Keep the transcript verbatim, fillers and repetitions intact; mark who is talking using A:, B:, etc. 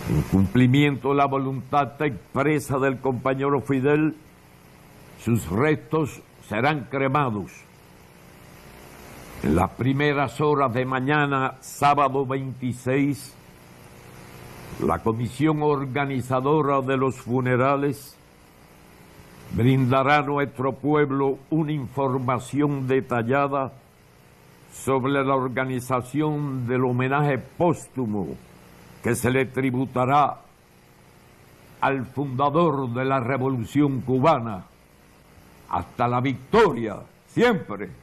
A: En cumplimiento de la voluntad expresa del compañero Fidel, sus restos serán cremados en las primeras horas de mañana, sábado veintiséis. La comisión organizadora de los funerales brindará a nuestro pueblo una información detallada sobre la organización del homenaje póstumo que se le tributará al fundador de la Revolución Cubana hasta la victoria, siempre.